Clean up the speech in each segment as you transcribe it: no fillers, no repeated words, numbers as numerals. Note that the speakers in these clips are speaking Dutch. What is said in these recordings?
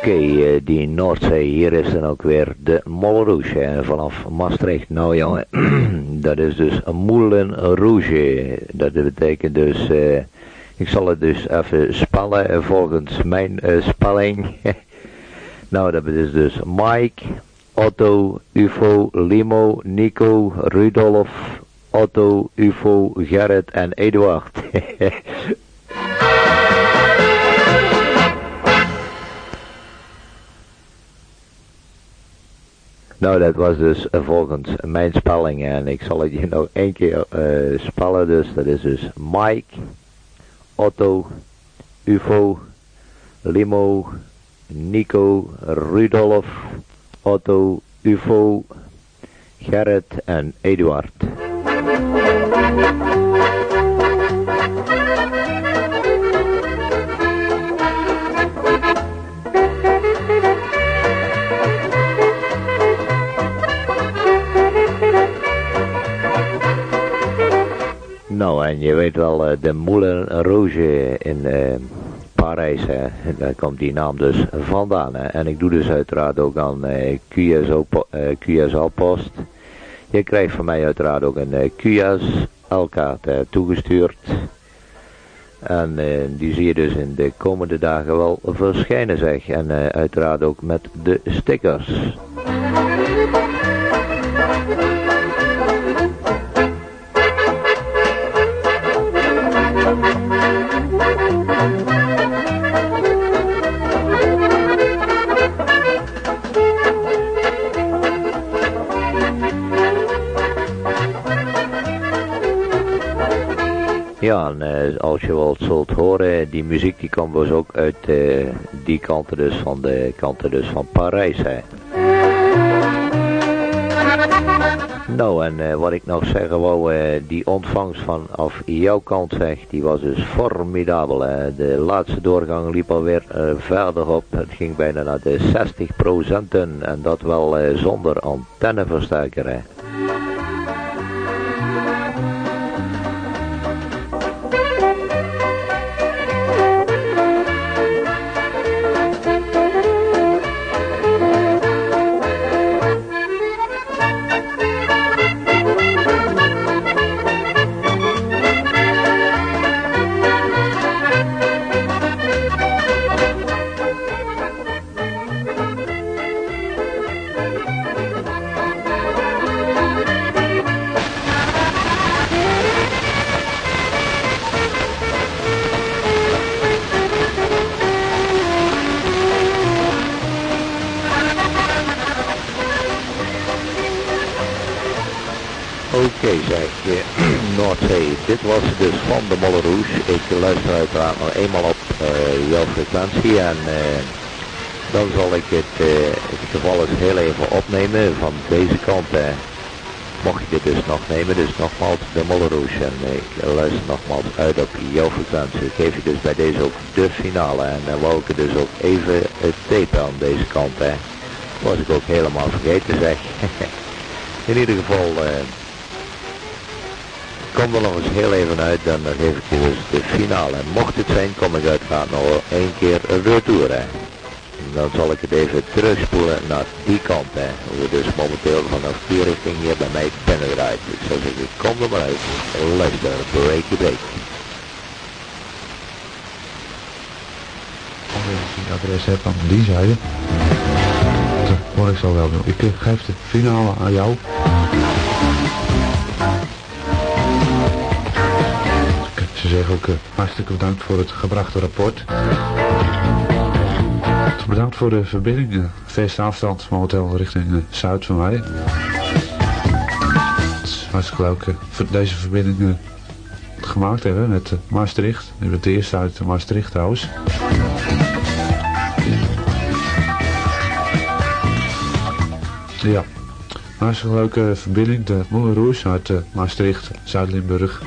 Die Noordzee, hier is dan ook weer de Moulin Rouge vanaf Maastricht. Nou jongen, dat is dus een Moulin Rouge. Dat betekent dus, ik zal het dus even spellen volgens mijn spelling. Nou, dat is dus Mike, Otto, Ufo, Limo, Nico, Rudolf, Otto, Ufo, Gerrit en Eduard. Nou, dat was dus volgens mijn spelling en ik zal het je nog één keer spellen. Dus dat is dus Mike, Otto, Ufo, Limo, Nico, Rudolf, Otto, Ufo, Gerrit en Eduard. Nou, en je weet wel, de Moulin Rouge in Parijs, daar komt die naam dus vandaan. En ik doe dus uiteraard ook aan QSL-post. Je krijgt van mij uiteraard ook een QSL-kaart toegestuurd. En die zie je dus in de komende dagen wel verschijnen, zeg. En uiteraard ook met de stickers. Ja, en als je wel zult horen, die muziek die komt dus ook uit die kanten dus van Parijs, hè. Nou, en wat ik nog zeggen wou, die ontvangst vanaf jouw kant, zeg, die was dus formidabel, hè. De laatste doorgang liep alweer verder op. Het ging bijna naar de 60% en dat wel zonder antenneversterker, hè. Oké, zeg, Noordzee, dit was dus van de Moulin Rouge. Ik luister uiteraard nog eenmaal op jouw frequentie en dan zal ik het geval eens heel even opnemen van deze kant. Mocht je dit dus nog nemen, dus nogmaals de Moulin Rouge en ik luister nogmaals uit op jouw frequentie. Ik geef je dus bij deze ook de finale en dan wou ik het dus ook even tapen aan deze kant. Was ik ook helemaal vergeten, zeg. In ieder geval... kom er nog eens heel even uit, dan geef ik je dus de finale. En mocht het zijn, kom ik uiteraard nog één keer retour. Dan zal ik het even terugspoelen naar die kant. Hoe we dus momenteel vanaf die richting hier bij mij binnendraait. Ik zou zeggen, kom er maar uit. Luister, breaky break. Als je adres hebt aan die zijde, dat hoor ik zo wel doen. Ik geef de finale aan jou. Ze zeggen ook hartstikke bedankt voor het gebrachte rapport. Bedankt voor de verbinding. Verste afstand momenteel richting zuid van mij. Het is hartstikke leuk deze verbinding gemaakt hebben met Maastricht. Ik ben het eerste uit Maastricht trouwens. Ja, hartstikke leuke verbinding. De Moulin Rouge uit Maastricht, Zuid-Limburg.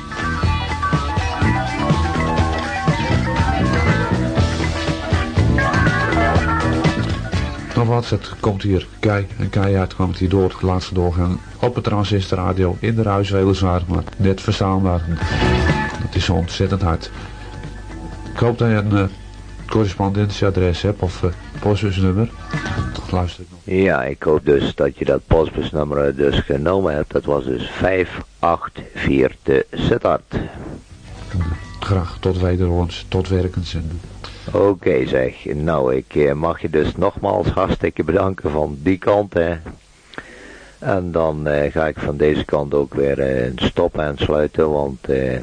Nogmaals, het komt hier keihard komt hier door, de laatste doorgang op het transistorradio in de ruis weliswaar, maar net verstaanbaar. Dat is zo ontzettend hard. Ik hoop dat je een correspondentieadres hebt of postbusnummer. Dan luister ik nog. Ja, ik hoop dus dat je dat postbusnummer dus genomen hebt. Dat was dus 584 te Sittard. Graag tot wederhoorns, tot werkens. Oké, zeg. Nou, ik mag je dus nogmaals hartstikke bedanken van die kant, hè. En dan ga ik van deze kant ook weer een stop aansluiten, want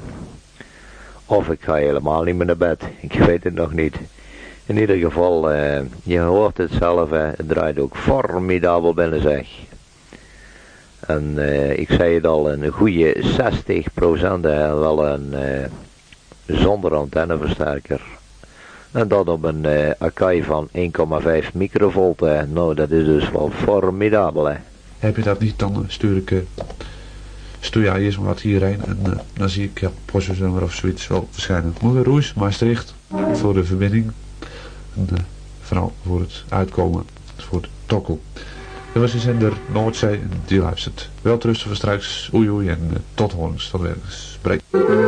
of ik ga helemaal niet meer naar bed. Ik weet het nog niet. In ieder geval, je hoort het zelf, hè. Het draait ook formidabel binnen, zeg. En ik zei het al, een goede 60% wel een zonder antenneversterker. En dat op een Akai van 1,5 microvolt. Nou, dat is dus wel formidabel, hè. Heb je dat niet, dan stuur jij eerst maar wat hierheen en dan zie ik postbusnummer of zoiets wel verschijnen. Moederroes, Maastricht, voor de verbinding. En vooral voor het uitkomen, voor het tokkel. Dat was de zender Noordzee en die luistert. Welterusten voor straks, oei oei en tot horens, tot werkens. Breek.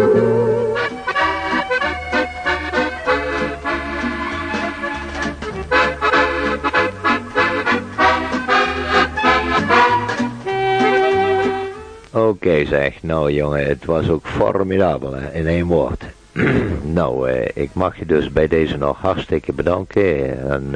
Oké, zeg, nou jongen, het was ook formidabel, hè, in één woord. Nou, ik mag je dus bij deze nog hartstikke bedanken. En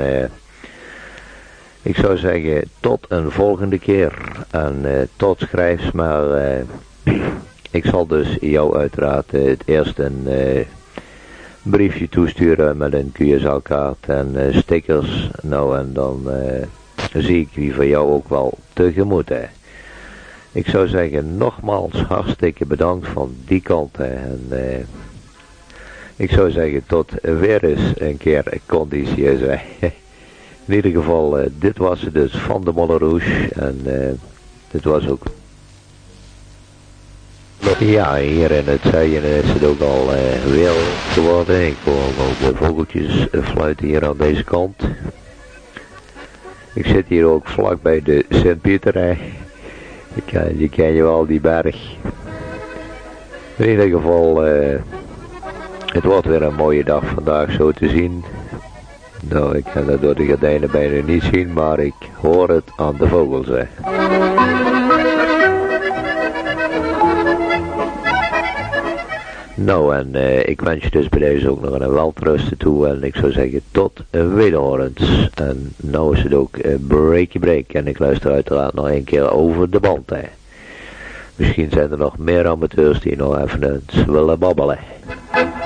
ik zou zeggen, tot een volgende keer. En tot schrijfs, maar ik zal dus jou uiteraard het eerst een briefje toesturen met een QSL-kaart en stickers. Nou, en dan zie ik die voor jou ook wel tegemoet, hè. Ik zou zeggen, nogmaals hartstikke bedankt van die kant. En ik zou zeggen, tot weer eens een keer conditieus. In ieder geval, dit was het dus van de Molle Rouge. En dit was ook... Ja, hier in het zuiden is het ook al weer geworden. Ik hoor ook de vogeltjes fluiten hier aan deze kant. Ik zit hier ook vlak bij de Sint-Pieter. Je ken je wel, die berg. In ieder geval, het wordt weer een mooie dag vandaag zo te zien. Nou, ik kan dat door de gordijnen bijna niet zien, maar ik hoor het aan de vogels, hè. Nou, en ik wens je dus bij deze ook nog een welterusten toe. En ik zou zeggen, tot wederhorens. En nou is het ook break. En ik luister uiteraard nog een keer over de band, hè. Misschien zijn er nog meer amateurs die nog even eens willen babbelen.